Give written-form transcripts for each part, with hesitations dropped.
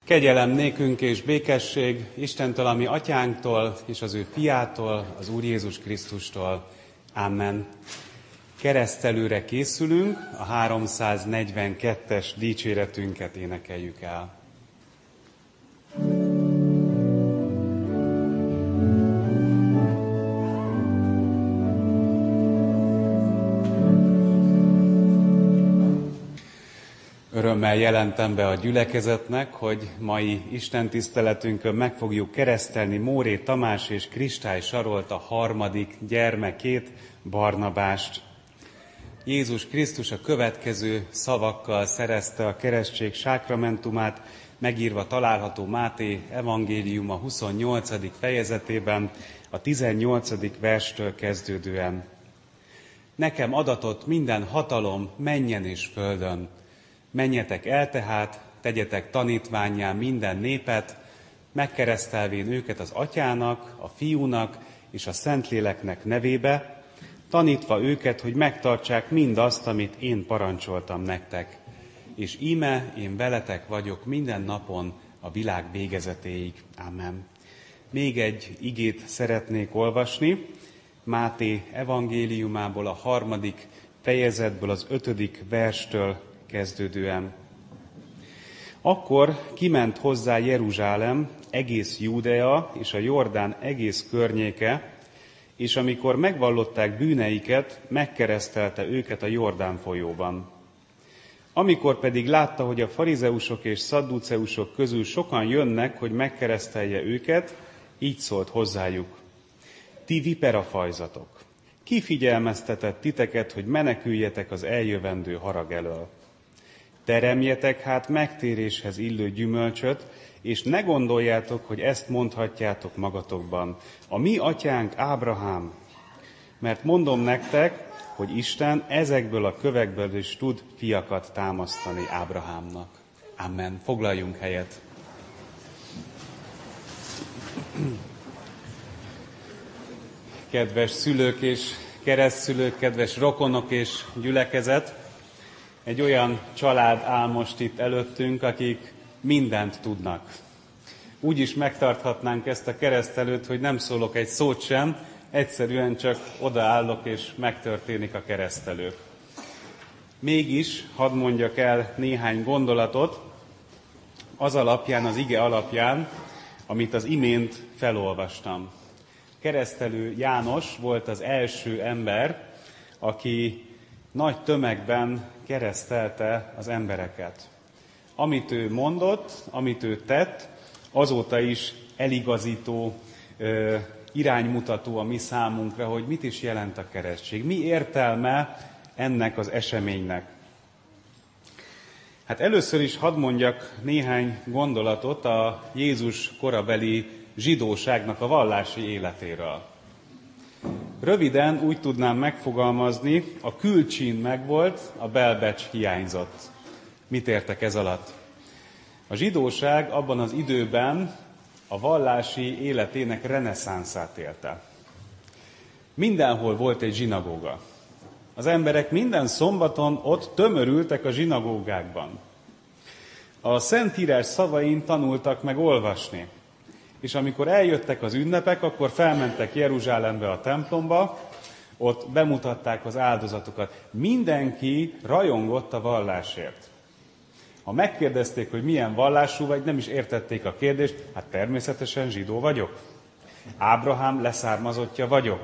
Kegyelem nékünk és békesség Istentől, a mi atyánktól, és az ő fiától, az Úr Jézus Krisztustól. Amen. Keresztelőre készülünk, a 342-es dicséretünket énekeljük el. Örömmel jelentem be a gyülekezetnek, hogy mai istentiszteletünkön meg fogjuk keresztelni Móré Tamás és Kristály Sarolt, a harmadik gyermekét, Barnabást. Jézus Krisztus a következő szavakkal szerezte a keresztség sákramentumát, megírva található Máté evangéliuma 28. fejezetében, a 18. verstől kezdődően. Nekem adatott minden hatalom mennyen és földön. Menjetek el tehát, tegyetek tanítvánnyá minden népet, megkeresztelvén őket az Atyának, a Fiúnak és a Szentléleknek nevébe, tanítva őket, hogy megtartsák mindazt, amit én parancsoltam nektek. És íme én veletek vagyok minden napon a világ végezetéig. Amen. Még egy igét szeretnék olvasni, Máté evangéliumából, a 3. fejezetből, az 5. verstől kezdődően. Akkor kiment hozzá Jeruzsálem, egész Júdea és a Jordán egész környéke, és amikor megvallották bűneiket, megkeresztelte őket a Jordán folyóban. Amikor pedig látta, hogy a farizeusok és szadduceusok közül sokan jönnek, hogy megkeresztelje őket, így szólt hozzájuk: ti viperafajzatok, ki figyelmeztetett titeket, hogy meneküljetek az eljövendő harag elől? Teremjetek hát megtéréshez illő gyümölcsöt, és ne gondoljátok, hogy ezt mondhatjátok magatokban: a mi atyánk Ábrahám. Mert mondom nektek, hogy Isten ezekből a kövekből is tud fiakat támasztani Ábrahámnak. Amen. Foglaljunk helyet. Kedves szülők és keresztszülők, kedves rokonok és gyülekezet! Egy olyan család áll most itt előttünk, akik mindent tudnak. Úgy is megtarthatnánk ezt a keresztelőt, hogy nem szólok egy szót sem, egyszerűen csak odaállok és megtörténik a keresztelő. Mégis hadd mondjak el néhány gondolatot az alapján, az ige alapján, amit az imént felolvastam. Keresztelő János volt az első ember, aki nagy tömegben keresztelte az embereket. Amit ő mondott, amit ő tett, azóta is eligazító, iránymutató a mi számunkra, hogy mit is jelent a keresztség. Mi értelme ennek az eseménynek? Hát először is hadd mondjak néhány gondolatot a Jézus korabeli zsidóságnak a vallási életéről. Röviden úgy tudnám megfogalmazni, a külcsín megvolt, a belbecs hiányzott. Mit értek ez alatt? A zsidóság abban az időben a vallási életének reneszánszát élte. Mindenhol volt egy zsinagóga. Az emberek minden szombaton ott tömörültek a zsinagógákban. A Szentírás szavain tanultak meg olvasni. És amikor eljöttek az ünnepek, akkor felmentek Jeruzsálembe a templomba, ott bemutatták az áldozatokat. Mindenki rajongott a vallásért. Ha megkérdezték, hogy milyen vallású vagy, nem is értették a kérdést, hát természetesen zsidó vagyok. Ábrahám leszármazottja vagyok.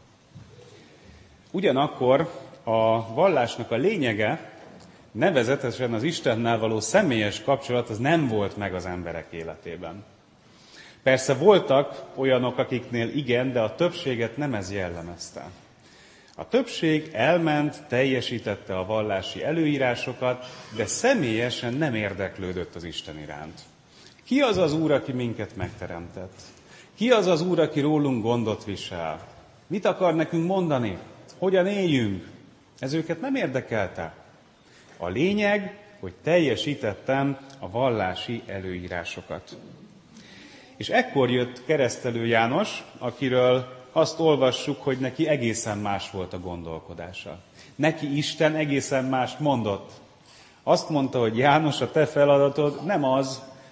Ugyanakkor a vallásnak a lényege, nevezetesen az Istennel való személyes kapcsolat, az nem volt meg az emberek életében. Persze voltak olyanok, akiknél igen, de a többséget nem ez jellemezte. A többség elment, teljesítette a vallási előírásokat, de személyesen nem érdeklődött az Isten iránt. Ki az az Úr, aki minket megteremtett? Ki az az Úr, aki rólunk gondot visel? Mit akar nekünk mondani? Hogyan éljünk? Ez őket nem érdekelte. A lényeg, hogy teljesítettem a vallási előírásokat. És ekkor jött keresztelő János, akiről azt olvassuk, hogy neki egészen más volt a gondolkodása. Neki Isten egészen mást mondott. Azt mondta, hogy János, a te feladatod nem az,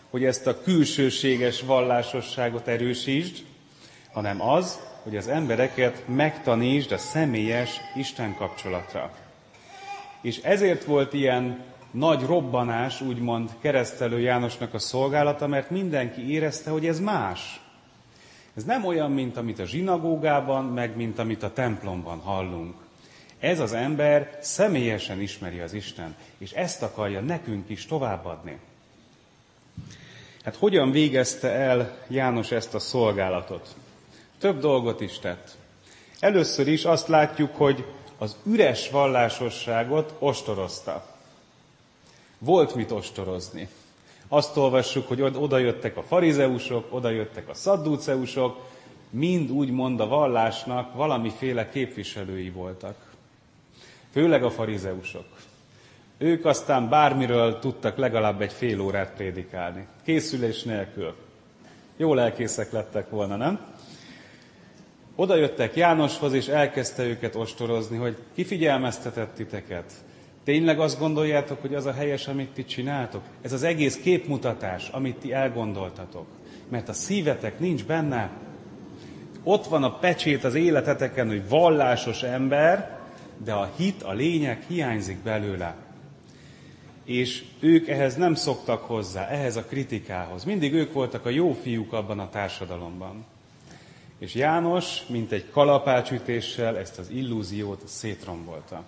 hogy ezt a külsőséges vallásosságot erősítsd, hanem az, hogy az embereket megtanítsd a személyes Isten kapcsolatra. És ezért volt ilyen nagy robbanás, úgymond Keresztelő Jánosnak a szolgálata, mert mindenki érezte, hogy ez más. Ez nem olyan, mint amit a zsinagógában, meg mint amit a templomban hallunk. Ez az ember személyesen ismeri az Isten, és ezt akarja nekünk is továbbadni. Hát hogyan végezte el János ezt a szolgálatot? Több dolgot is tett. Először is azt látjuk, hogy az üres vallásosságot ostorozta. Volt mit ostorozni. Azt olvassuk, hogy oda jöttek a farizeusok, oda jöttek a szadduceusok, mind úgymond a vallásnak valamiféle képviselői voltak. Főleg a farizeusok. Ők aztán bármiről tudtak legalább egy fél órát prédikálni. Készülés nélkül. Jó lelkészek lettek volna, nem? Oda jöttek Jánoshoz, és elkezdte őket ostorozni, hogy ki figyelmeztetett titeket. Tényleg azt gondoljátok, hogy az a helyes, amit ti csináltok? Ez az egész képmutatás, amit ti elgondoltatok. Mert a szívetek nincs benne. Ott van a pecsét az életeteken, hogy vallásos ember, de a hit, a lényeg hiányzik belőle. És ők ehhez nem szoktak hozzá, ehhez a kritikához. Mindig ők voltak a jó fiúk abban a társadalomban. És János, mint egy kalapácsütéssel ezt az illúziót szétrombolta.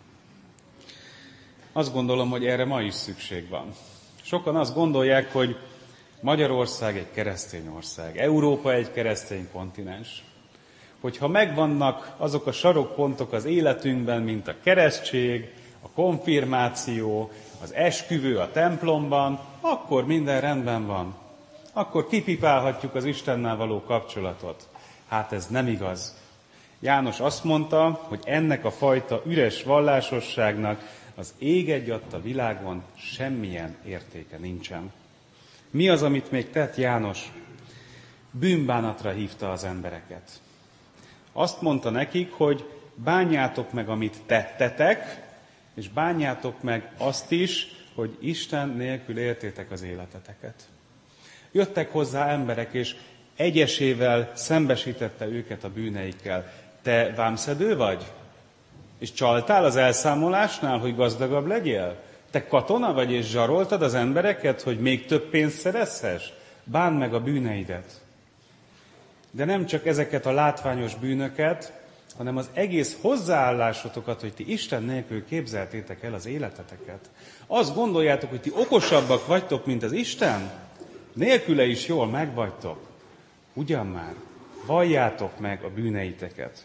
Azt gondolom, hogy erre ma is szükség van. Sokan azt gondolják, hogy Magyarország egy keresztény ország, Európa egy keresztény kontinens. Hogyha megvannak azok a sarokpontok az életünkben, mint a keresztség, a konfirmáció, az esküvő a templomban, akkor minden rendben van. Akkor kipipálhatjuk az Istennel való kapcsolatot. Hát ez nem igaz. János azt mondta, hogy ennek a fajta üres vallásosságnak az ég egyatt világon semmilyen értéke nincsen. Mi az, amit még tett János? Bűnbánatra hívta az embereket. Azt mondta nekik, hogy bánjátok meg, amit tettetek, és bánjátok meg azt is, hogy Isten nélkül éltétek az életeteket. Jöttek hozzá emberek, és egyesével szembesítette őket a bűneikkel. Te vámszedő vagy? És csaltál az elszámolásnál, hogy gazdagabb legyél? Te katona vagy, és zsaroltad az embereket, hogy még több pénzt szerezhess? Bánd meg a bűneidet. De nem csak ezeket a látványos bűnöket, hanem az egész hozzáállásotokat, hogy ti Isten nélkül képzeltétek el az életeteket. Azt gondoljátok, hogy ti okosabbak vagytok, mint az Isten? Nélküle is jól megvagytok. Ugyan már, valljátok meg a bűneiteket.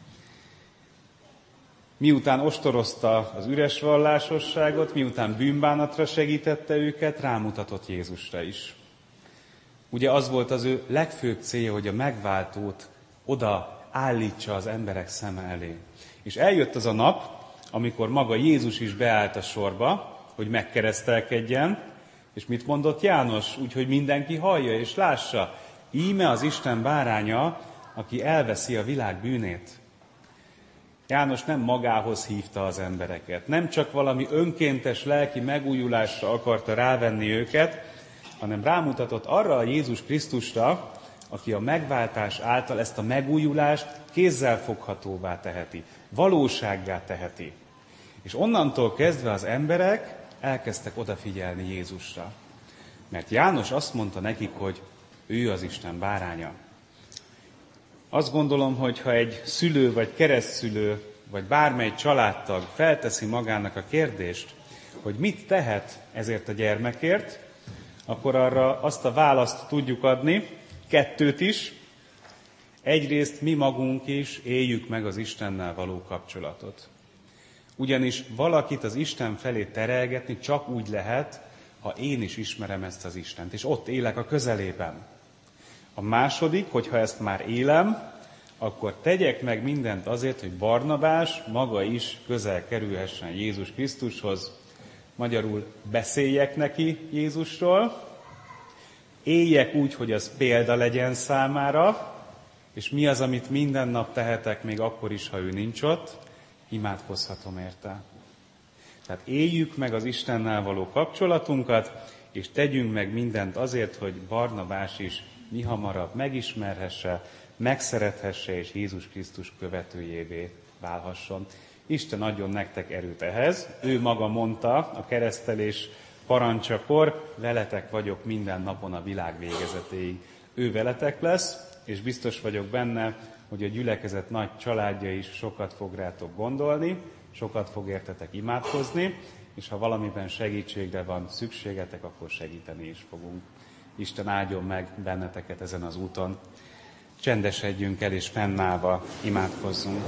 Miután ostorozta az üres vallásosságot, miután bűnbánatra segítette őket, rámutatott Jézusra is. Ugye az volt az ő legfőbb célja, hogy a megváltót oda állítsa az emberek szeme elé. És eljött az a nap, amikor maga Jézus is beállt a sorba, hogy megkeresztelkedjen, és mit mondott János? Úgyhogy mindenki hallja és lássa. Íme az Isten báránya, aki elveszi a világ bűnét. János nem magához hívta az embereket, nem csak valami önkéntes lelki megújulásra akarta rávenni őket, hanem rámutatott arra a Jézus Krisztusra, aki a megváltás által ezt a megújulást kézzelfoghatóvá teheti, valósággá teheti. És onnantól kezdve az emberek elkezdtek odafigyelni Jézusra. Mert János azt mondta nekik, hogy ő az Isten báránya. Azt gondolom, hogy ha egy szülő vagy keresztszülő, vagy bármely családtag felteszi magának a kérdést, hogy mit tehet ezért a gyermekért, akkor arra azt a választ tudjuk adni, kettőt is. Egyrészt mi magunk is éljük meg az Istennel való kapcsolatot. Ugyanis valakit az Isten felé terelgetni csak úgy lehet, ha én is ismerem ezt az Istent, és ott élek a közelében. A második, hogyha ezt már élem, akkor tegyek meg mindent azért, hogy Barnabás maga is közel kerülhessen Jézus Krisztushoz. Magyarul beszéljek neki Jézusról, éljek úgy, hogy az példa legyen számára, és mi az, amit minden nap tehetek, még akkor is, ha ő nincs ott, imádkozhatom érte. Tehát éljük meg az Istennel való kapcsolatunkat, és tegyünk meg mindent azért, hogy Barnabás is mihamarabb megismerhesse, megszerethesse, és Jézus Krisztus követőjévé válhasson. Isten adjon nektek erőt ehhez. Ő maga mondta a keresztelés parancsakor, veletek vagyok minden napon a világ végezetéig. Ő veletek lesz, és biztos vagyok benne, hogy a gyülekezet nagy családja is sokat fog rátok gondolni, sokat fog értetek imádkozni, és ha valamiben segítségre van szükségetek, akkor segíteni is fogunk. Isten áldjon meg benneteket ezen az úton. Csendesedjünk el, és fennállva imádkozzunk.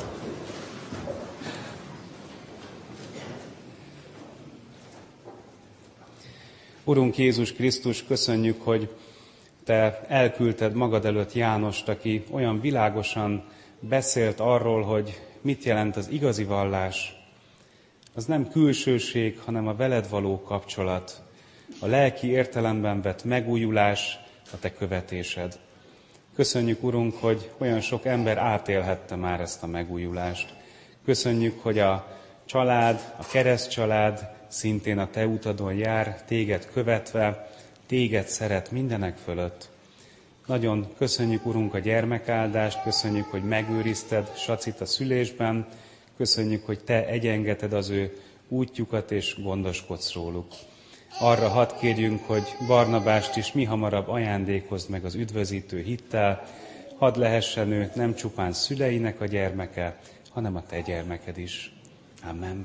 Urunk Jézus Krisztus, köszönjük, hogy Te elküldted magad előtt Jánost, aki olyan világosan beszélt arról, hogy mit jelent az igazi vallás. Az nem külsőség, hanem a veled való kapcsolat, a lelki értelemben vett megújulás, a Te követésed. Köszönjük, Urunk, hogy olyan sok ember átélhette már ezt a megújulást. Köszönjük, hogy a család, a keresztcsalád szintén a Te utadon jár, Téged követve, Téged szeret mindenek fölött. Nagyon köszönjük, Urunk, a gyermekáldást, köszönjük, hogy megőrizted Sacit a szülésben, köszönjük, hogy Te egyengeted az ő útjukat és gondoskodsz róluk. Arra hadd kérjünk, hogy Barnabást is mihamarabb ajándékozd meg az üdvözítő hittel, hadd lehessen ő nem csupán szüleinek a gyermeke, hanem a Te gyermeked is. Amen.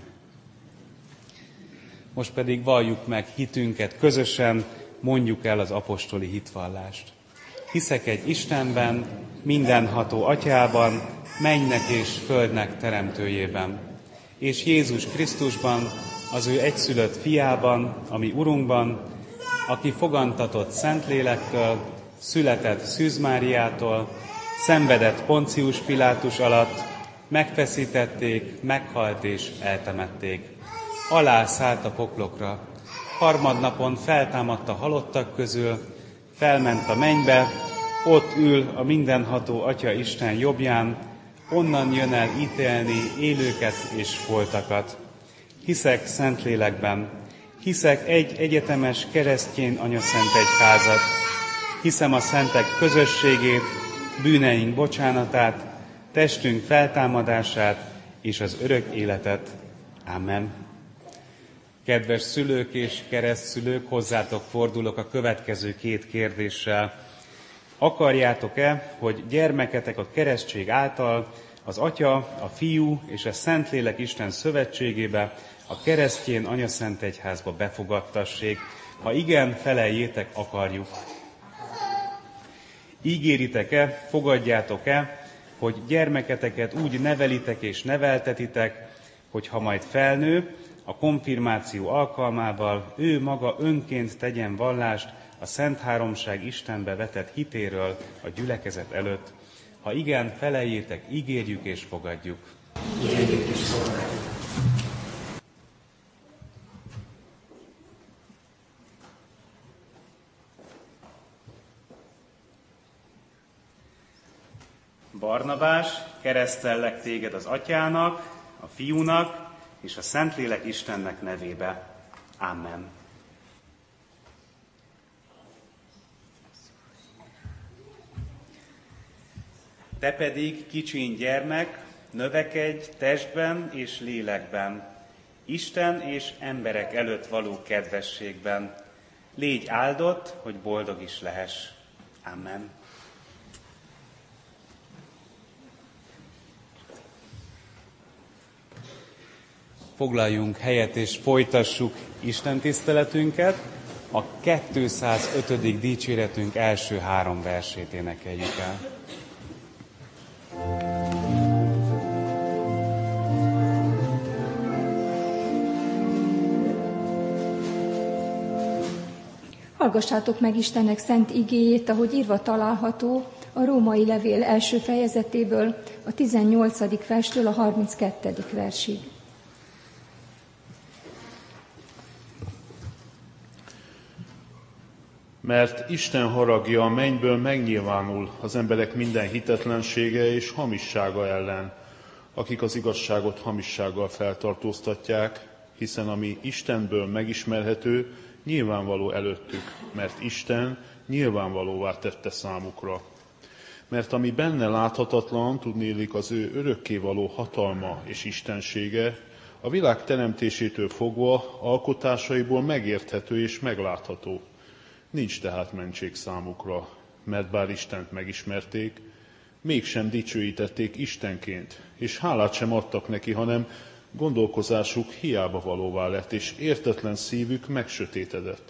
Most pedig valljuk meg hitünket közösen, mondjuk el az apostoli hitvallást. Hiszek egy Istenben, mindenható Atyában, mennynek és földnek teremtőjében, és Jézus Krisztusban, az ő egyszülött fiában, ami Urunkban, aki fogantatott Szentlélektől, született Szűz Máriától, szenvedett Poncius Pilátus alatt, megfeszítették, meghalt és eltemették. Alá szállt a poklokra, harmadnapon feltámadt a halottak közül, felment a mennybe, ott ül a mindenható Atya Isten jobbján, onnan jön el ítélni élőket és holtakat. Hiszek Szentlélekben, hiszek egy egyetemes keresztény anyaszent egyházat, hiszem a szentek közösségét, bűneink bocsánatát, testünk feltámadását és az örök életet. Amen. Kedves szülők és keresztszülők, hozzátok fordulok a következő két kérdéssel. Akarjátok-e, hogy gyermeketek a keresztség által az Atya, a Fiú és a Szentlélek Isten szövetségébe, a keresztény anyaszent egyházba befogadtassék? Ha igen, feleljétek, akarjuk. Ígéritek-e, fogadjátok-e, hogy gyermeketeket úgy nevelitek és neveltetitek, hogy ha majd felnő, a konfirmáció alkalmával ő maga önként tegyen vallást a Szent Háromság Istenbe vetett hitéről a gyülekezet előtt? Ha igen, feleljétek, ígérjük és fogadjuk. Ígérjük és fogadjuk. Barnabás, keresztellek téged az Atyának, a Fiúnak és a Szentlélek Istennek nevébe. Amen. Te pedig, kicsiny gyermek, növekedj testben és lélekben, Isten és emberek előtt való kedvességben. Légy áldott, hogy boldog is lehess. Amen. Foglaljunk helyet és folytassuk Isten tiszteletünket. A 205. dicséretünk első 3 versét énekeljük el. Hallgassátok meg Istennek szent igéjét, ahogy írva található a Római levél első fejezetéből, a 18. verstől a 32. versig. Mert Isten haragja a mennyből megnyilvánul az emberek minden hitetlensége és hamissága ellen, akik az igazságot hamissággal feltartóztatják, hiszen ami Istenből megismerhető, nyilvánvaló előttük, mert Isten nyilvánvalóvá tette számukra. Mert ami benne láthatatlan, tudnélik az ő örökkévaló hatalma és istensége, a világ teremtésétől fogva alkotásaiból megérthető és meglátható. Nincs tehát mentség számukra, mert bár Istent megismerték, mégsem dicsőítették Istenként, és hálát sem adtak neki, hanem gondolkozásuk hiába valóvá lett, és értetlen szívük megsötétedett.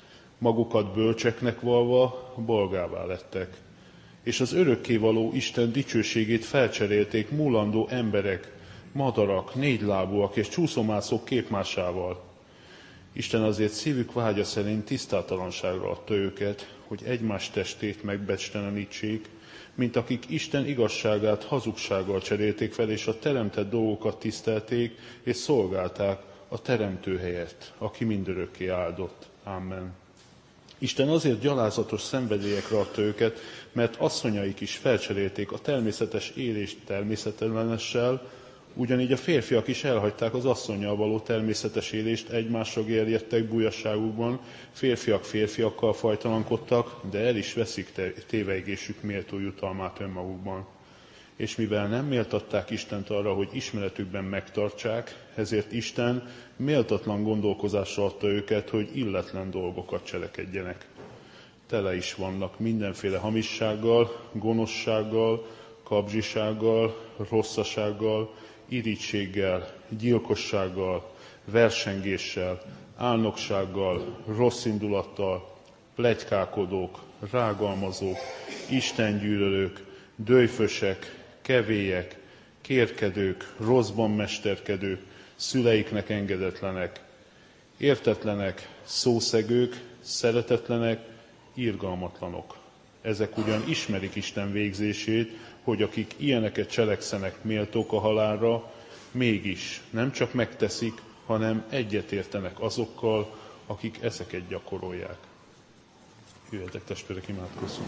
Magukat bölcseknek valva bolgává lettek, és az örökkévaló Isten dicsőségét felcserélték múlandó emberek, madarak, négylábúak és csúszomászók képmásával. Isten azért szívük vágya szerint tisztátalanságra adta őket, hogy egymás testét megbecstelenítsék, mint akik Isten igazságát hazugsággal cserélték fel, és a teremtett dolgokat tisztelték, és szolgálták a teremtő helyett, aki mindörökké áldott. Amen. Isten azért gyalázatos szenvedélyekre adta őket, mert asszonyaik is felcserélték a természetes élést természetelenessel, ugyanígy a férfiak is elhagyták az asszonnyal való természetes élést, egymásra gerjedtek bujasságukban, férfiak férfiakkal fajtalankodtak, de el is veszik téveigésük méltó jutalmát önmagukban. És mivel nem méltatták Istent arra, hogy ismeretükben megtartsák, ezért Isten méltatlan gondolkozásra adta őket, hogy illetlen dolgokat cselekedjenek. Tele is vannak mindenféle hamissággal, gonoszsággal, kabzsisággal, rosszasággal, irítséggel, gyilkossággal, versengéssel, álnoksággal, rosszindulattal, pletykálkodók, rágalmazók, istengyűlölők, döjfösek, kevélyek, kérkedők, rosszban mesterkedők, szüleiknek engedetlenek, értetlenek, szószegők, szeretetlenek, irgalmatlanok. Ezek ugyan ismerik Isten végzését, hogy akik ilyeneket cselekszenek méltók a halálra, mégis nem csak megteszik, hanem egyetértenek azokkal, akik ezeket gyakorolják. Jöjjetek, testvérek, imádkozzunk!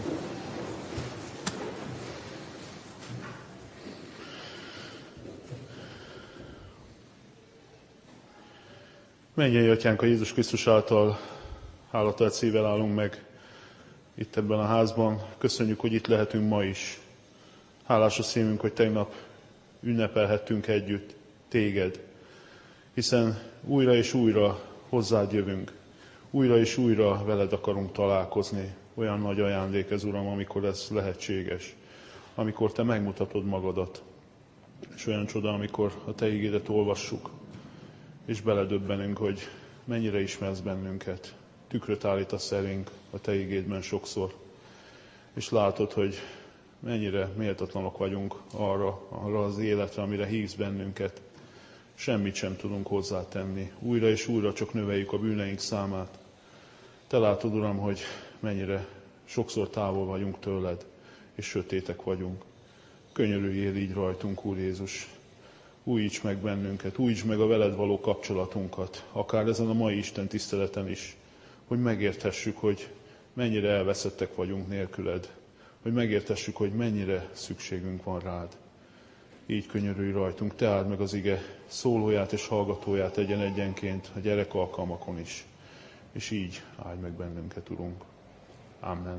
Mennyei Atyánk, a Jézus Krisztus által hálatelt szívvel állunk meg itt ebben a házban. Köszönjük, hogy itt lehetünk ma is. Hálás a szívünk, hogy tegnap ünnepelhettünk együtt téged, hiszen újra és újra hozzád jövünk, újra és újra veled akarunk találkozni. Olyan nagy ajándék ez, Uram, amikor ez lehetséges, amikor te megmutatod magadat, és olyan csoda, amikor a te igédet olvassuk, és beledöbbenünk, hogy mennyire ismersz bennünket. Tükröt állítasz elénk a te igédben sokszor, és látod, hogy mennyire méltatlanok vagyunk arra az életre, amire hívsz bennünket. Semmit sem tudunk hozzátenni. Újra és újra csak növeljük a bűneink számát. Te látod, Uram, hogy mennyire sokszor távol vagyunk tőled, és sötétek vagyunk. Könyörüljél így rajtunk, Úr Jézus. Újíts meg bennünket, újíts meg a veled való kapcsolatunkat, akár ezen a mai Isten tiszteleten is, hogy megérthessük, hogy mennyire elveszettek vagyunk nélküled, hogy megértessük, hogy mennyire szükségünk van rád. Így könyörülj rajtunk, te áld meg az ige szólóját és hallgatóját egyenként a gyerek alkalmakon is. És így áldj meg bennünket, Urunk. Amen.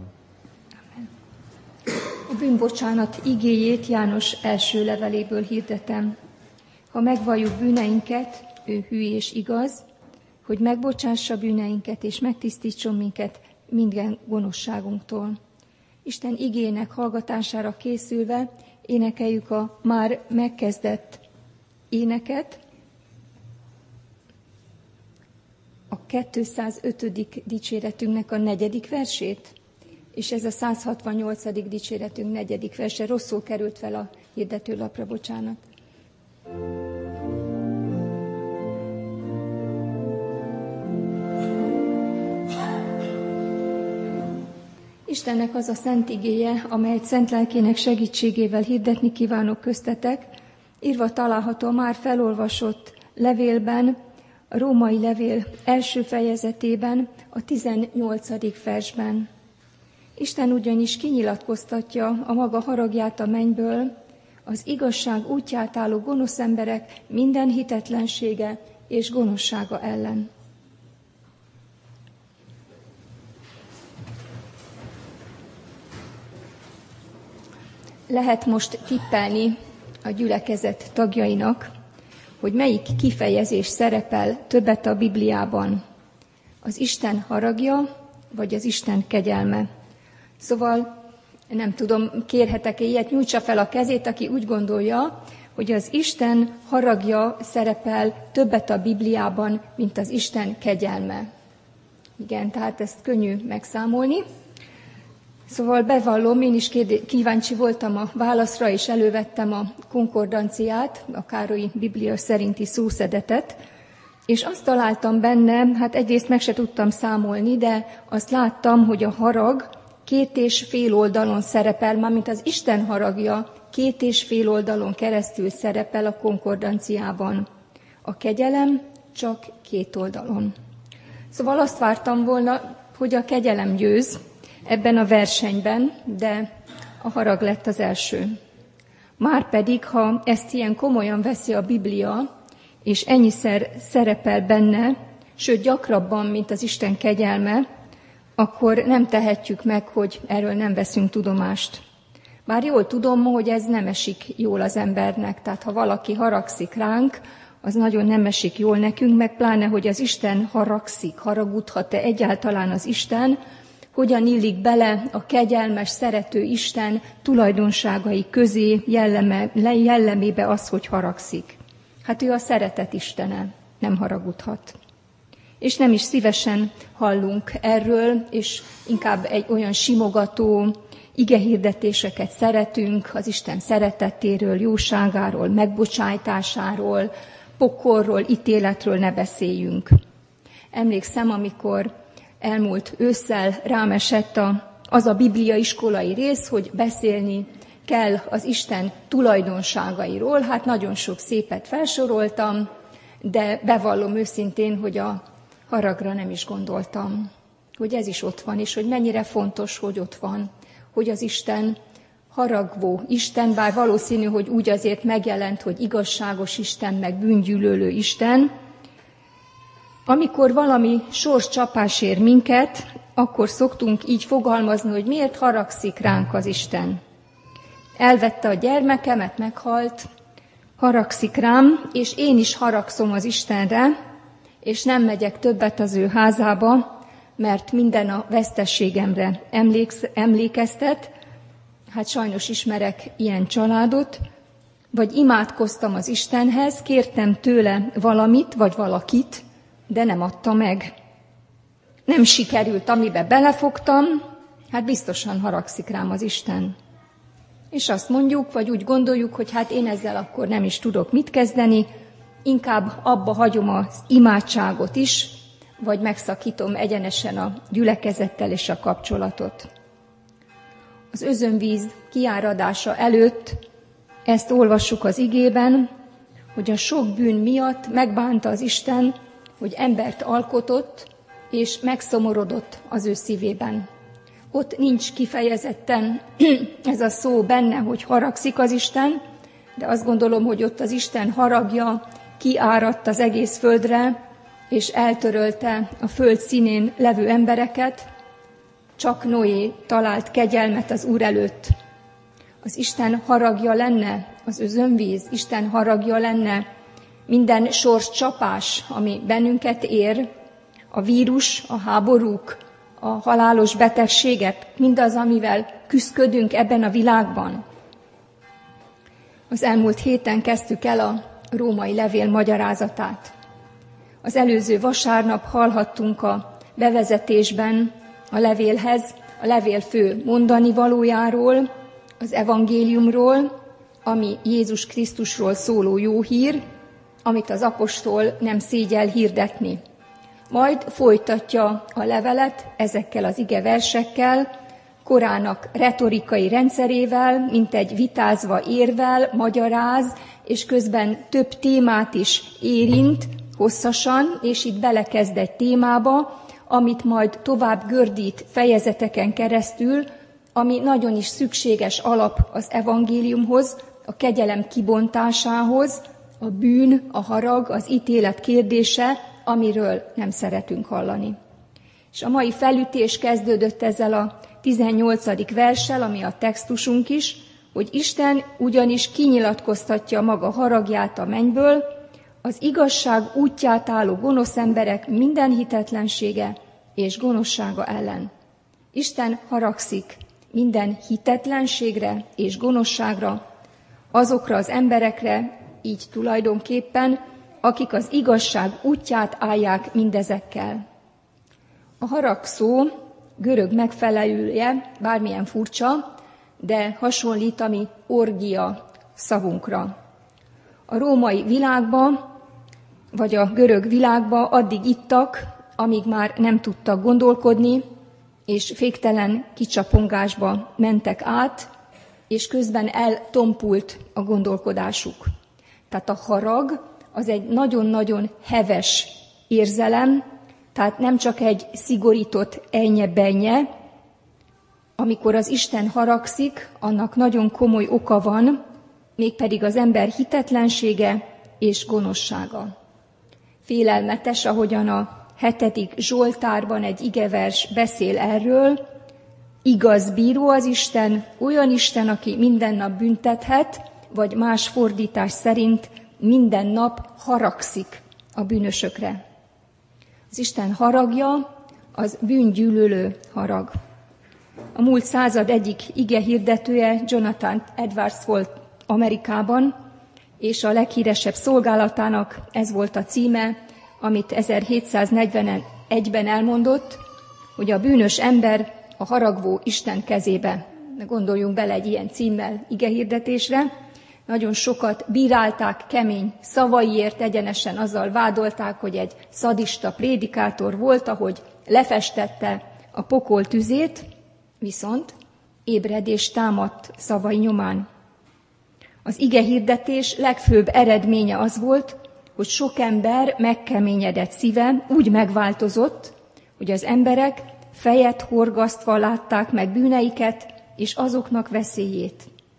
A bűnbocsánat igéjét János első leveléből hirdetem. Ha megvalljuk bűneinket, ő hű és igaz, hogy megbocsássa bűneinket és megtisztítson minket minden gonoszságunktól. Isten igének hallgatására készülve énekeljük a már megkezdett éneket, a 205. dicséretünknek a 4. versét, és ez a 168. dicséretünk 4. verse. Rosszul került fel a hirdetőlapra, bocsánat. Istennek az a szent igéje, amelyet szent lelkének segítségével hirdetni kívánok köztetek, írva található már felolvasott levélben, a római levél első fejezetében, a 18. versben. Isten ugyanis kinyilatkoztatja a maga haragját a mennyből, az igazság útját álló gonosz emberek minden hitetlensége és gonoszsága ellen. Lehet most tippelni a gyülekezet tagjainak, hogy melyik kifejezés szerepel többet a Bibliában. Az Isten haragja, vagy az Isten kegyelme. Szóval nem tudom, kérhetek-e ilyet, nyújtsa fel a kezét, aki úgy gondolja, hogy az Isten haragja szerepel többet a Bibliában, mint az Isten kegyelme. Igen, tehát ezt könnyű megszámolni. Szóval bevallom, én is kíváncsi voltam a válaszra, és elővettem a konkordanciát, a Károlyi Biblia szerinti szószedetet, és azt találtam benne, hát egyrészt meg se tudtam számolni, de azt láttam, hogy a harag 2,5 oldalon szerepel, mármint az Isten haragja 2,5 oldalon keresztül szerepel a konkordanciában. A kegyelem csak 2 oldalon. Szóval azt vártam volna, hogy a kegyelem győz ebben a versenyben, de a harag lett az első. Márpedig, ha ezt ilyen komolyan veszi a Biblia, és ennyiszer szerepel benne, sőt gyakrabban, mint az Isten kegyelme, akkor nem tehetjük meg, hogy erről nem veszünk tudomást. Bár jól tudom, hogy ez nem esik jól az embernek, tehát ha valaki haragszik ránk, az nagyon nem esik jól nekünk, meg pláne, hogy az Isten haragszik, haragudhat-e egyáltalán az Isten, hogyan illik bele a kegyelmes, szerető Isten tulajdonságai közé, jellemébe az, hogy haragszik. Hát ő a szeretet Istene, nem haragudhat. És nem is szívesen hallunk erről, és inkább egy olyan simogató igehirdetéseket szeretünk, az Isten szeretetéről, jóságáról, megbocsájtásáról, pokorról, ítéletről ne beszéljünk. Emlékszem, amikor elmúlt ősszel rám esett az a biblia iskolai rész, hogy beszélni kell az Isten tulajdonságairól. Hát nagyon sok szépet felsoroltam, de bevallom őszintén, hogy a haragra nem is gondoltam, hogy ez is ott van, és hogy mennyire fontos, hogy ott van, hogy az Isten haragvó Isten, bár valószínű, hogy úgy azért megjelent, hogy igazságos Isten, meg bűngyűlölő Isten. Amikor valami sorscsapás ér minket, akkor szoktunk így fogalmazni, hogy miért haragszik ránk az Isten. Elvette a gyermekemet, meghalt, haragszik rám, és én is haragszom az Istenre, és nem megyek többet az ő házába, mert minden a vesztességemre emlékeztet. Hát sajnos ismerek ilyen családot, vagy imádkoztam az Istenhez, kértem tőle valamit, vagy valakit, de nem adta meg. Nem sikerült, amibe belefogtam, hát biztosan haragszik rám az Isten. És azt mondjuk, vagy úgy gondoljuk, hogy hát én ezzel akkor nem is tudok mit kezdeni, inkább abba hagyom az imádságot is, vagy megszakítom egyenesen a gyülekezettel és a kapcsolatot. Az özönvíz kiáradása előtt ezt olvassuk az igében, hogy a sok bűn miatt megbánta az Isten, hogy embert alkotott, és megszomorodott az ő szívében. Ott nincs kifejezetten ez a szó benne, hogy haragszik az Isten, de azt gondolom, hogy ott az Isten haragja kiáradt az egész földre, és eltörölte a föld színén levő embereket. Csak Noé talált kegyelmet az Úr előtt. Az Isten haragja lenne az özönvíz, Isten haragja lenne minden sorscsapás, ami bennünket ér, a vírus, a háborúk, a halálos betegségek, mindaz, amivel küszködünk ebben a világban. Az elmúlt héten kezdtük el a római levél magyarázatát. Az előző vasárnap hallhattunk a bevezetésben a levélhez, a levél fő mondani valójáról, az evangéliumról, ami Jézus Krisztusról szóló jó hír, amit az apostol nem szégyel hirdetni. Majd folytatja a levelet ezekkel az igeversekkel, korának retorikai rendszerével, mint egy vitázva érvel, magyaráz, és közben több témát is érint hosszasan, és itt belekezd egy témába, amit majd tovább gördít fejezeteken keresztül, ami nagyon is szükséges alap az evangéliumhoz, a kegyelem kibontásához, a bűn, a harag, az ítélet kérdése, amiről nem szeretünk hallani. És a mai felütés kezdődött ezzel a 18. verssel, ami a textusunk is, hogy Isten ugyanis kinyilatkoztatja maga haragját a mennyből, az igazság útját álló gonosz emberek minden hitetlensége és gonoszsága ellen. Isten haragszik minden hitetlenségre és gonoszságra, azokra az emberekre, így tulajdonképpen, akik az igazság útját állják mindezekkel. A harag szó görög megfelelője, bármilyen furcsa, de hasonlít a mi orgia szavunkra. A római világban, vagy a görög világban addig ittak, amíg már nem tudtak gondolkodni, és féktelen kicsapongásba mentek át, és közben eltompult a gondolkodásuk. Tehát a harag az egy nagyon-nagyon heves érzelem, tehát nem csak egy szigorított ennye-bennye. Amikor az Isten haragszik, annak nagyon komoly oka van, mégpedig az ember hitetlensége és gonoszsága. Félelmetes, ahogyan a 7. Zsoltárban egy igevers beszél erről, igaz bíró az Isten, olyan Isten, aki minden nap büntethet, vagy más fordítás szerint minden nap haragszik a bűnösökre. Az Isten haragja az bűngyűlölő harag. A múlt század egyik igehirdetője Jonathan Edwards volt Amerikában, és a leghíresebb szolgálatának ez volt a címe, amit 1741-ben elmondott, hogy a bűnös ember a haragvó Isten kezébe. Gondoljunk bele egy ilyen címmel igehirdetésre. Nagyon sokat bírálták kemény szavaiért, egyenesen azzal vádolták, hogy egy szadista prédikátor volt, ahogy lefestette a pokol tüzét, viszont ébredés támadt szavai nyomán. Az igehirdetés legfőbb eredménye az volt, hogy sok ember megkeményedett szíve úgy megváltozott, hogy az emberek fejet horgasztva látták meg bűneiket és azoknak veszélyét.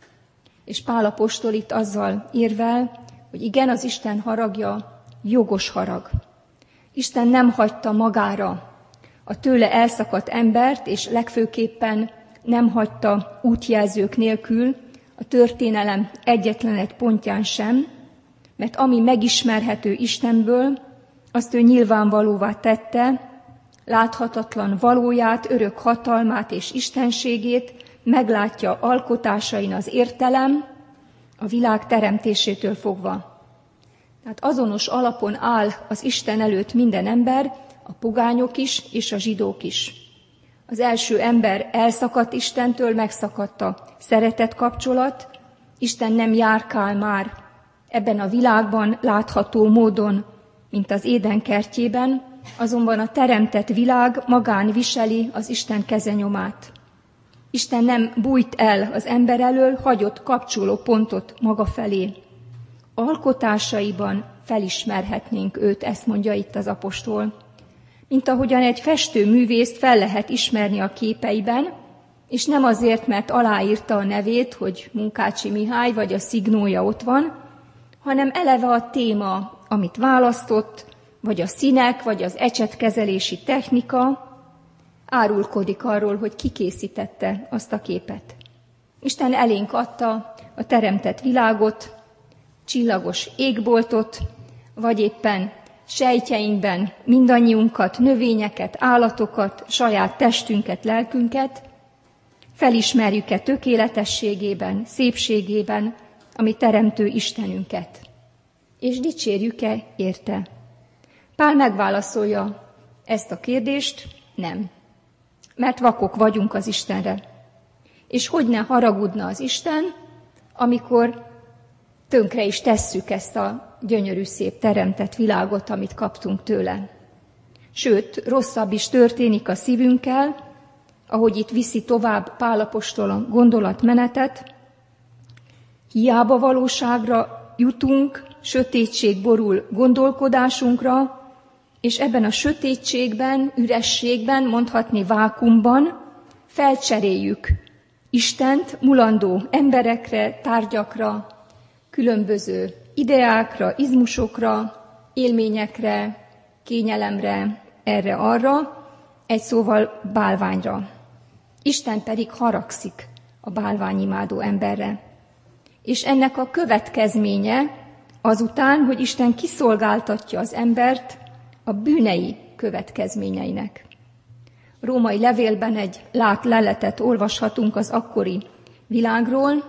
És Pál apostol itt azzal érvel, hogy igen, az Isten haragja jogos harag. Isten nem hagyta magára a tőle elszakadt embert, és legfőképpen nem hagyta útjelzők nélkül a történelem egyetlen egy pontján sem, mert ami megismerhető Istenből, azt ő nyilvánvalóvá tette, láthatatlan valóját, örök hatalmát és istenségét meglátja alkotásain az értelem a világ teremtésétől fogva. Tehát azonos alapon áll az Isten előtt minden ember, a pogányok is és a zsidók is. Az első ember elszakadt Istentől, megszakadt a szeretet kapcsolat, Isten nem járkál már ebben a világban látható módon, mint az Éden kertjében, azonban a teremtett világ magán viseli az Isten kezenyomát. Isten nem bújt el az ember elől, hagyott kapcsoló pontot maga felé. Alkotásaiban felismerhetnénk őt, ezt mondja itt az apostol. Mint ahogyan egy festőművészt fel lehet ismerni a képeiben, és nem azért, mert aláírta a nevét, hogy Munkácsi Mihály, vagy a szignója ott van, hanem eleve a téma, amit választott, vagy a színek, vagy az ecsetkezelési technika árulkodik arról, hogy ki készítette azt a képet. Isten elénk adta a teremtett világot, csillagos égboltot, vagy éppen sejtjeinkben mindannyiunkat, növényeket, állatokat, saját testünket, lelkünket, felismerjük-e tökéletességében, szépségében, ami teremtő Istenünket, és dicsérjük-e érte? Pál megválaszolja ezt a kérdést, nem, mert vakok vagyunk az Istenre. És hogy ne haragudna az Isten, amikor tönkre is tesszük ezt a gyönyörű, szép teremtett világot, amit kaptunk tőle. Sőt, rosszabb is történik a szívünkkel, ahogy itt viszi tovább Pál apostol a gondolatmenetet, hiába valóságra jutunk, sötétség borul gondolkodásunkra, és ebben a sötétségben, ürességben, mondhatni vákumban felcseréljük Istent mulandó emberekre, tárgyakra, különböző ideákra, izmusokra, élményekre, kényelemre, erre-arra, egy szóval bálványra. Isten pedig haragszik a bálványimádó emberre. És ennek a következménye azután, hogy Isten kiszolgáltatja az embert a bűnei következményeinek. A római levélben egy látleletet olvashatunk az akkori világról.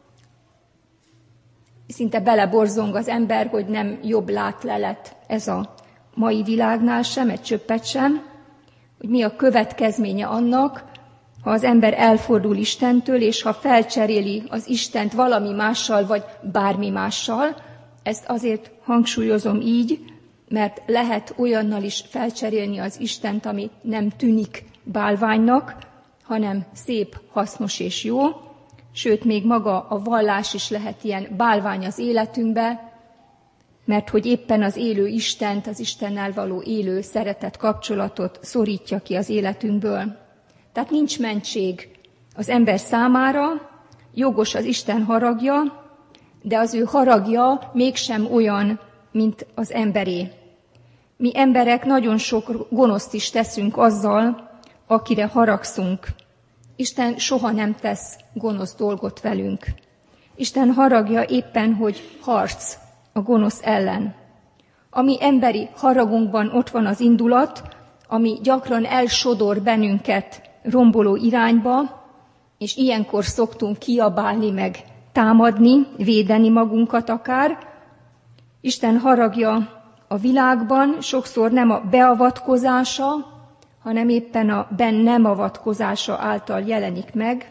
Szinte beleborzong az ember, hogy nem jobb látlelet ez a mai világnál sem, egy csöppet sem, hogy mi a következménye annak, ha az ember elfordul Istentől, és ha felcseréli az Istent valami mással, vagy bármi mással. Ezt azért hangsúlyozom így, mert lehet olyannal is felcserélni az Istent, ami nem tűnik bálványnak, hanem szép, hasznos és jó. Sőt, még maga a vallás is lehet ilyen bálvány az életünkbe, mert hogy éppen az élő Istent, az Istennel való élő szeretet kapcsolatot szorítja ki az életünkből. Tehát nincs mentség az ember számára, jogos az Isten haragja, de az ő haragja mégsem olyan, mint az emberé. Mi emberek nagyon sok gonoszt is teszünk azzal, akire haragszunk. Isten soha nem tesz gonosz dolgot velünk. Isten haragja éppen, hogy harc a gonosz ellen. A mi emberi haragunkban ott van az indulat, ami gyakran elsodor bennünket romboló irányba, és ilyenkor szoktunk kiabálni, meg támadni, védeni magunkat akár. Isten haragja a világban sokszor nem a beavatkozása, hanem éppen a nem avatkozása által jelenik meg.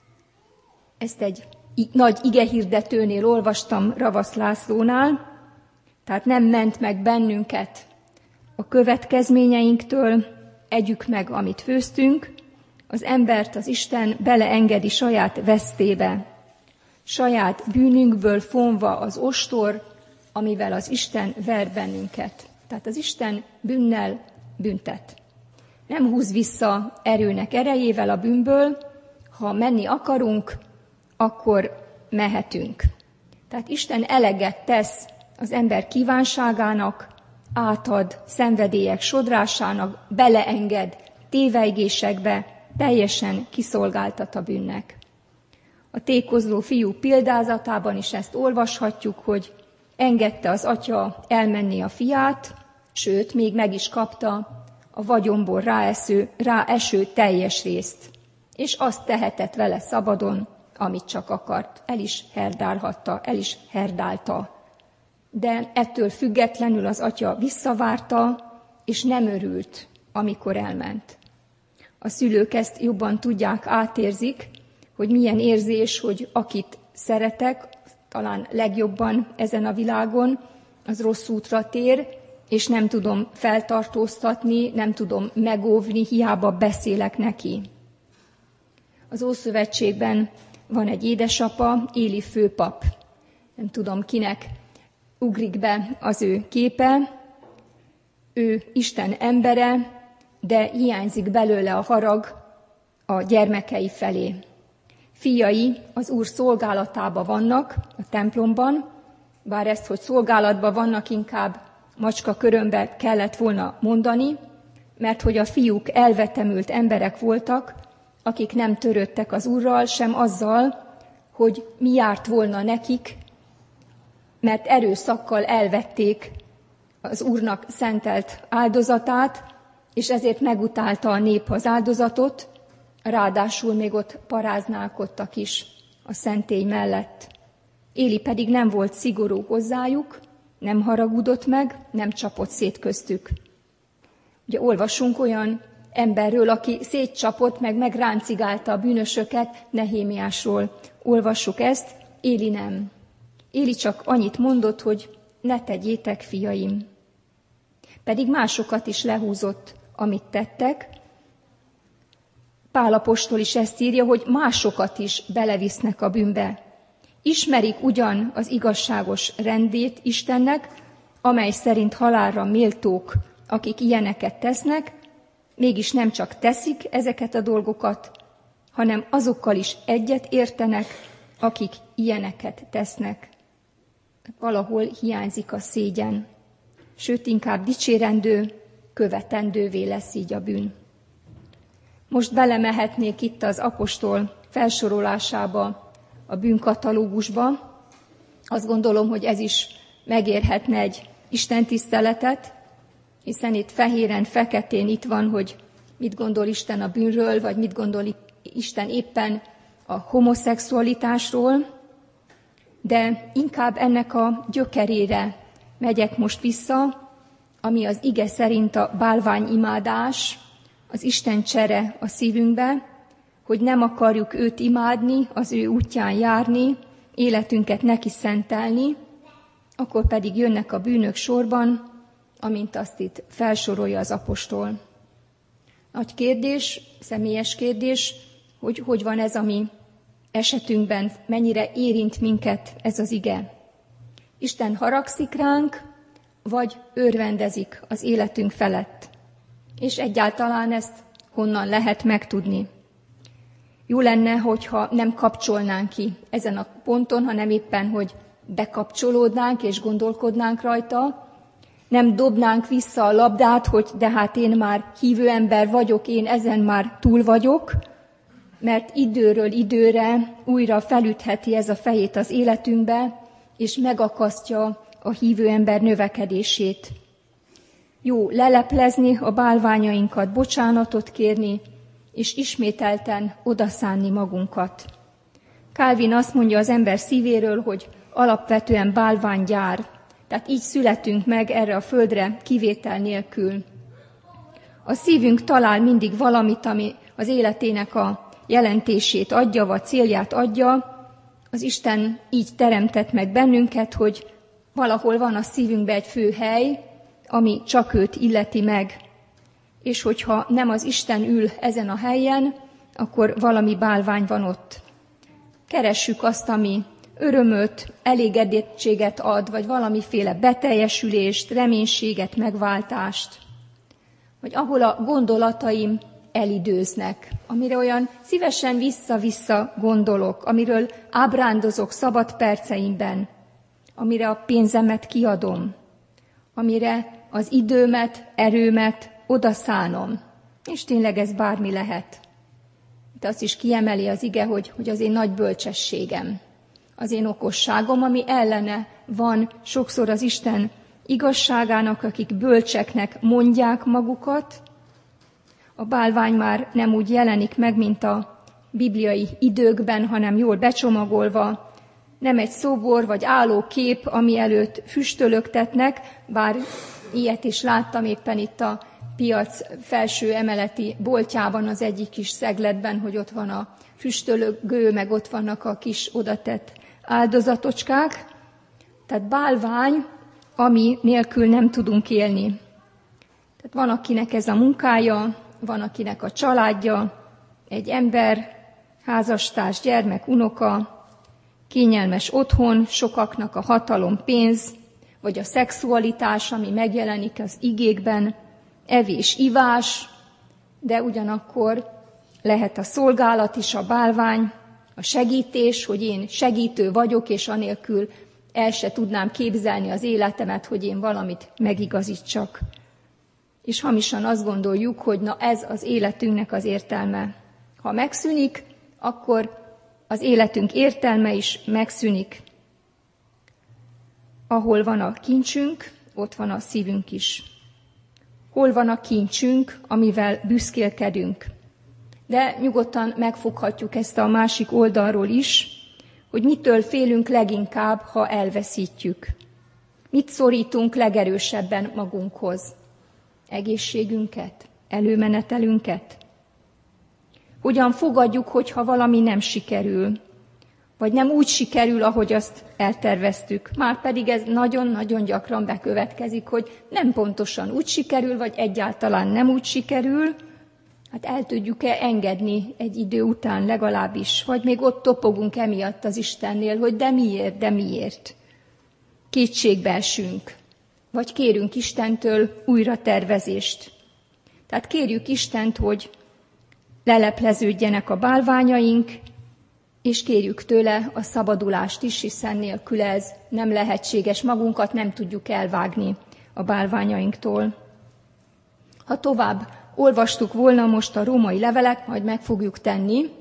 Ezt egy nagy igehirdetőnél olvastam, Ravasz Lászlónál, tehát nem ment meg bennünket a következményeinktől, együk meg, amit főztünk, az embert az Isten beleengedi saját vesztébe, saját bűnünkből fonva az ostor, amivel az Isten ver bennünket. Tehát az Isten bűnnel büntet. Nem húz vissza erőnek erejével a bűnből, ha menni akarunk, akkor mehetünk. Tehát Isten eleget tesz az ember kívánságának, átad szenvedélyek sodrásának, beleenged tévejgésekbe, teljesen kiszolgáltat a bűnnek. A tékozló fiú példázatában is ezt olvashatjuk, hogy engedte az atya elmenni a fiát, sőt, még meg is kapta a vagyonból ráeső teljes részt, és azt tehetett vele szabadon, amit csak akart. El is herdálhatta, el is herdálta. De ettől függetlenül az atya visszavárta, és nem örült, amikor elment. A szülők ezt jobban tudják, átérzik, hogy milyen érzés, hogy akit szeretek, talán legjobban ezen a világon, az rossz útra tér, és nem tudom feltartóztatni, nem tudom megóvni, hiába beszélek neki. Az Ószövetségben van egy édesapa, Éli főpap. Nem tudom, kinek ugrik be az ő képe. Ő Isten embere, de hiányzik belőle a harag a gyermekei felé. Fiai az Úr szolgálatában vannak a templomban, bár ezt, hogy szolgálatban vannak, inkább macska körömbe kellett volna mondani, mert hogy a fiúk elvetemült emberek voltak, akik nem törődtek az Úrral, sem azzal, hogy mi járt volna nekik, mert erőszakkal elvették az Úrnak szentelt áldozatát, és ezért megutálta a nép az áldozatot, ráadásul még ott paráználkodtak is a szentély mellett. Éli pedig nem volt szigorú hozzájuk, nem haragudott meg, nem csapott szét köztük. Ugye olvasunk olyan emberről, aki szétcsapott, meg megráncigálta a bűnösöket, Nehémiásról olvassuk ezt, Éli nem. Éli csak annyit mondott, hogy ne tegyétek, fiaim. Pedig másokat is lehúzott, amit tettek. Pál apostol is ezt írja, hogy másokat is belevisznek a bűnbe. Ismerik ugyan az igazságos rendét Istennek, amely szerint halálra méltók, akik ilyeneket tesznek, mégis nem csak teszik ezeket a dolgokat, hanem azokkal is egyet értenek, akik ilyeneket tesznek. Valahol hiányzik a szégyen, sőt inkább dicsérendő, követendővé lesz így a bűn. Most belemehetnék itt az apostol felsorolásába a bűnkatalógusba. Azt gondolom, hogy ez is megérhetne egy istentiszteletet, hiszen itt fehéren, feketén itt van, hogy mit gondol Isten a bűnről, vagy mit gondol Isten éppen a homoszexualitásról, de inkább ennek a gyökerére megyek most vissza, ami az ige szerint a bálványimádás, az Isten csere a szívünkbe, hogy nem akarjuk őt imádni, az ő útján járni, életünket neki szentelni, akkor pedig jönnek a bűnök sorban, amint azt itt felsorolja az apostol. Nagy kérdés, személyes kérdés, hogy van ez a mi esetünkben, mennyire érint minket ez az ige. Isten haragszik ránk, vagy örvendezik az életünk felett. És egyáltalán ezt honnan lehet megtudni? Jó lenne, hogyha nem kapcsolnánk ki ezen a ponton, hanem éppen, hogy bekapcsolódnánk és gondolkodnánk rajta, nem dobnánk vissza a labdát, hogy de hát én már hívő ember vagyok, én ezen már túl vagyok, mert időről időre újra felütheti ez a fejét az életünkbe, és megakasztja a hívő ember növekedését. Jó leleplezni a bálványainkat, bocsánatot kérni, és ismételten odaszánni magunkat. Calvin azt mondja az ember szívéről, hogy alapvetően bálványgyár, tehát így születünk meg erre a földre kivétel nélkül. A szívünk talál mindig valamit, ami az életének a jelentését adja, vagy célját adja. Az Isten így teremtett meg bennünket, hogy valahol van a szívünkben egy fő hely, ami csak őt illeti meg. És hogyha nem az Isten ül ezen a helyen, akkor valami bálvány van ott. Keressük azt, ami örömöt, elégedettséget ad, vagy valamiféle beteljesülést, reménységet, megváltást. Vagy ahol a gondolataim elidőznek, amire olyan szívesen vissza-vissza gondolok, amiről ábrándozok szabad perceimben, amire a pénzemet kiadom, amire az időmet, erőmet odaszánom. És tényleg ez bármi lehet. De azt is kiemeli az ige, hogy az én nagy bölcsességem, az én okosságom, ami ellene van sokszor az Isten igazságának, akik bölcseknek mondják magukat. A bálvány már nem úgy jelenik meg, mint a bibliai időkben, hanem jól becsomagolva, nem egy szobor vagy álló kép, ami előtt füstölögtetnek, bár ilyet is láttam éppen itt a piac felső emeleti boltjában, az egyik kis szegletben, hogy ott van a füstölögő, meg ott vannak a kis odatett áldozatocskák. Tehát bálvány, ami nélkül nem tudunk élni. Tehát van, akinek ez a munkája, van, akinek a családja, egy ember, házastárs, gyermek, unoka, kényelmes otthon, sokaknak a hatalom, pénz, vagy a szexualitás, ami megjelenik az igékben, evés, ivás, de ugyanakkor lehet a szolgálat is, a bálvány, a segítés, hogy én segítő vagyok, és anélkül el se tudnám képzelni az életemet, hogy én valamit megigazítsak. És hamisan azt gondoljuk, hogy na ez az életünknek az értelme. Ha megszűnik, akkor az életünk értelme is megszűnik. Ahol van a kincsünk, ott van a szívünk is. Hol van a kincsünk, amivel büszkélkedünk? De nyugodtan megfoghatjuk ezt a másik oldalról is, hogy mitől félünk leginkább, ha elveszítjük. Mit szorítunk legerősebben magunkhoz? Egészségünket? Előmenetelünket? Hogyan fogadjuk, hogyha valami nem sikerül? Vagy nem úgy sikerül, ahogy azt elterveztük. Márpedig ez nagyon-nagyon gyakran bekövetkezik, hogy nem pontosan úgy sikerül, vagy egyáltalán nem úgy sikerül. Hát el tudjuk-e engedni egy idő után legalábbis, vagy még ott topogunk emiatt az Istennél, hogy de miért? Kétségbe esünk, vagy kérünk Istentől újra tervezést. Tehát kérjük Istent, hogy lelepleződjenek a bálványaink, és kérjük tőle a szabadulást is, hiszen nélkül ez nem lehetséges, magunkat nem tudjuk elvágni a bálványainktól. Ha tovább olvastuk volna most a római levelet, majd meg fogjuk tenni,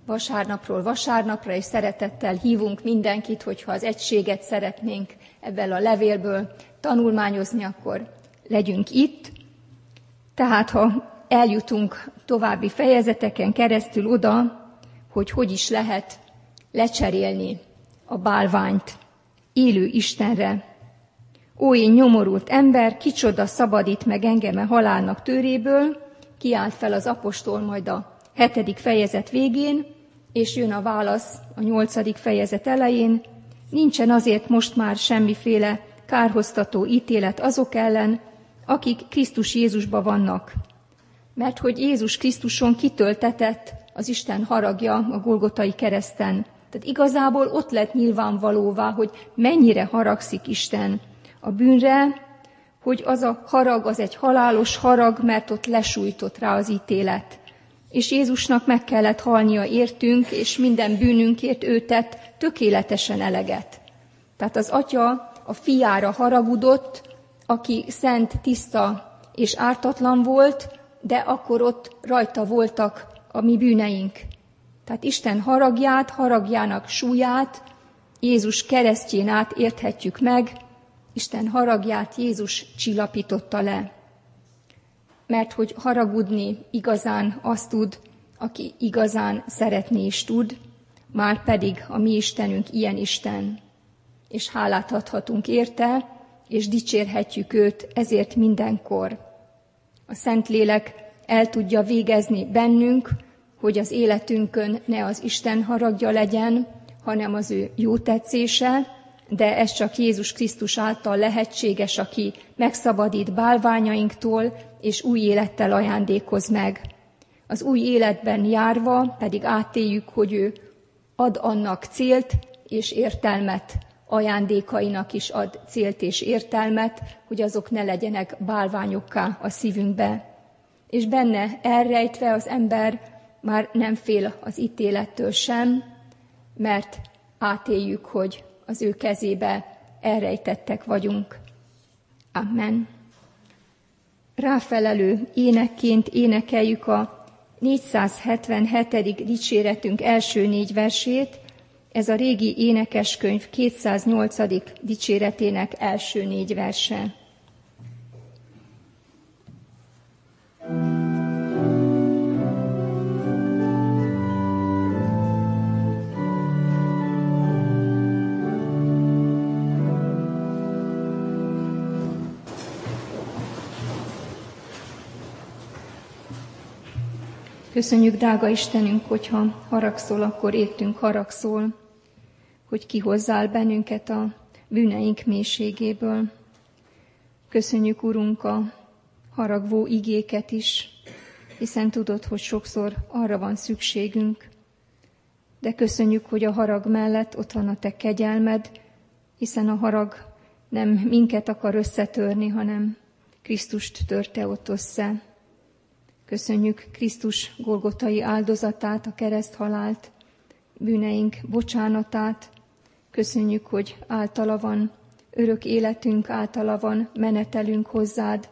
vasárnapról vasárnapra, és szeretettel hívunk mindenkit, hogyha az egységet szeretnénk ebből a levélből tanulmányozni, akkor legyünk itt. Tehát, ha eljutunk további fejezeteken keresztül oda, hogy is lehet lecserélni a bálványt élő Istenre. Ó, én nyomorult ember, kicsoda szabadít meg engem a halálnak tőréből, kiált fel az apostol majd a 7. fejezet végén, és jön a válasz a 8. fejezet elején. Nincsen azért most már semmiféle kárhoztató ítélet azok ellen, akik Krisztus Jézusban vannak. Mert hogy Jézus Krisztuson kitöltetett az Isten haragja a Golgotai kereszten. Tehát igazából ott lett nyilvánvalóvá, hogy mennyire haragszik Isten a bűnre, hogy az a harag az egy halálos harag, mert ott lesújtott rá az ítélet. És Jézusnak meg kellett halnia értünk, és minden bűnünkért ő tett tökéletesen eleget. Tehát az Atya a fiára haragudott, aki szent, tiszta és ártatlan volt, de akkor ott rajta voltak a mi bűneink. Tehát Isten haragjának súlyát Jézus keresztjén át érthetjük meg, Isten haragját Jézus csillapította le. Mert hogy haragudni igazán azt tud, aki igazán szeretni is tud, már pedig a mi Istenünk ilyen Isten. És hálát adhatunk érte, és dicsérhetjük őt ezért mindenkor. A Szentlélek el tudja végezni bennünk, hogy az életünkön ne az Isten haragja legyen, hanem az ő jó tetszése, de ez csak Jézus Krisztus által lehetséges, aki megszabadít bálványainktól, és új élettel ajándékoz meg. Az új életben járva pedig átéljük, hogy ő ad annak célt és értelmet, ajándékainak is ad célt és értelmet, hogy azok ne legyenek bálványokká a szívünkbe. És benne elrejtve az ember már nem fél az ítélettől sem, mert átéljük, hogy az ő kezébe elrejtettek vagyunk. Amen. Ráfelelő énekként énekeljük a 477. dicséretünk első 4 versét, ez a régi énekeskönyv 208. dicséretének első 4 verse. Köszönjük, drága Istenünk, hogyha haragszol, akkor értünk haragszol, hogy kihozzál bennünket a bűneink mélységéből. Köszönjük, Urunk, a haragvó igéket is, hiszen tudod, hogy sokszor arra van szükségünk. De köszönjük, hogy a harag mellett ott van a te kegyelmed, hiszen a harag nem minket akar összetörni, hanem Krisztust törte ott össze. Köszönjük Krisztus golgotai áldozatát, a kereszthalált, bűneink bocsánatát. Köszönjük, hogy általa van örök életünk, általa van menetelünk hozzád.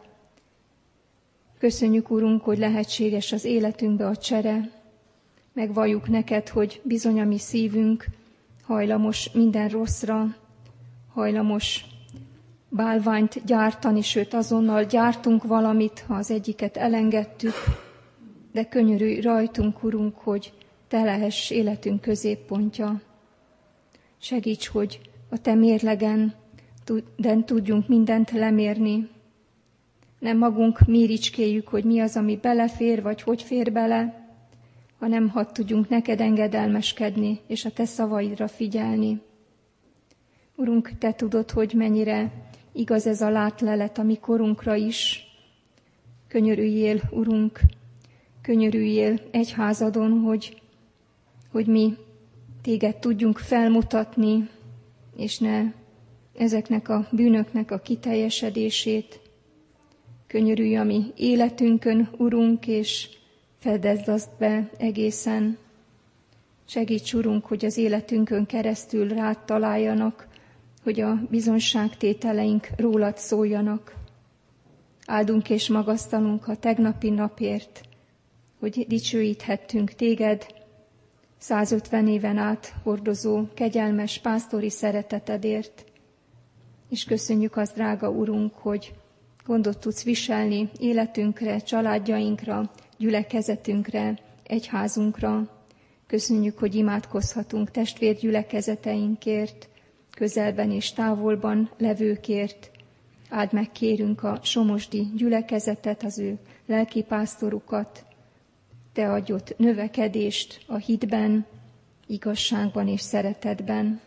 Köszönjük, Urunk, hogy lehetséges az életünkbe a csere. Megvalljuk neked, hogy bizony a mi szívünk hajlamos minden rosszra, hajlamos bálványt gyártani, sőt azonnal gyártunk valamit, ha az egyiket elengedtük, de könyörülj rajtunk, Urunk, hogy te lehess életünk középpontja. Segíts, hogy a te mérlegen tudjunk mindent lemérni. Nem magunk méricskéljük, hogy mi az, ami belefér, vagy hogy fér bele, hanem hadd tudjunk neked engedelmeskedni, és a te szavaidra figyelni. Urunk, te tudod, hogy mennyire igaz ez a látlelet a mi korunkra is. Könyörüljél, Urunk, könyörüljél egyházadon, hogy mi téged tudjunk felmutatni, és ne ezeknek a bűnöknek a kiteljesedését. Könyörülj a mi életünkön, Urunk, és fedezd azt be egészen. Segíts, Urunk, hogy az életünkön keresztül rád találjanak, hogy a bizonságtételeink rólad szóljanak. Áldunk és magasztalunk a tegnapi napért, hogy dicsőíthettünk téged, 150 éven át hordozó kegyelmes pásztori szeretetedért. És köszönjük azt, drága Urunk, hogy gondot tudsz viselni életünkre, családjainkra, gyülekezetünkre, egyházunkra. Köszönjük, hogy imádkozhatunk testvérgyülekezeteinkért, közelben és távolban levőkért. Áld meg, kérünk, a somosdi gyülekezetet, az ő lelkipásztorukat. Te adj ott növekedést a hitben, igazságban és szeretetben.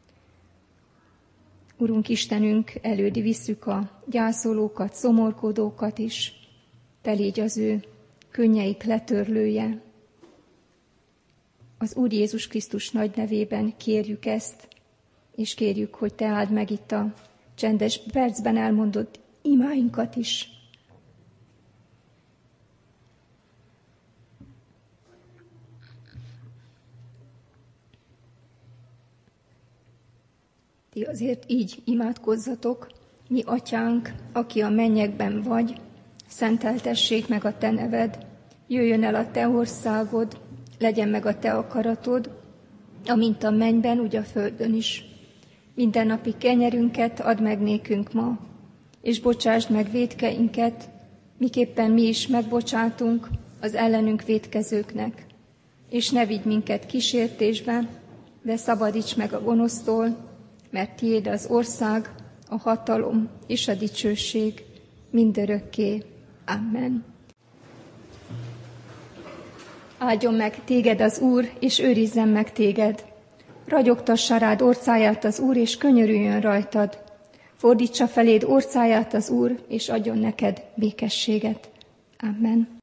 Urunk Istenünk, elődi visszük a gyászolókat, szomorkodókat is. Te légy az ő könnyeik letörlője. Az Úr Jézus Krisztus nagy nevében kérjük ezt, és kérjük, hogy Te áld meg itt a csendes percben elmondott imáinkat is. Ti azért így imádkozzatok: mi atyánk, aki a mennyekben vagy, szenteltessék meg a te neved, jöjjön el a te országod, legyen meg a te akaratod, amint a mennyben, úgy a földön is. Mindennapi kenyerünket add meg nékünk ma, és bocsásd meg vétkeinket, miképpen mi is megbocsátunk az ellenünk vétkezőknek. És ne vigy minket kísértésbe, de szabadíts meg a gonosztól, mert tiéd az ország, a hatalom és a dicsőség mindörökké. Amen. Áldjon meg téged az Úr, és őrizzen meg téged. Ragyogtassa rád orcáját az Úr, és könyörüljön rajtad. Fordítsa feléd orcáját az Úr, és adjon neked békességet. Amen.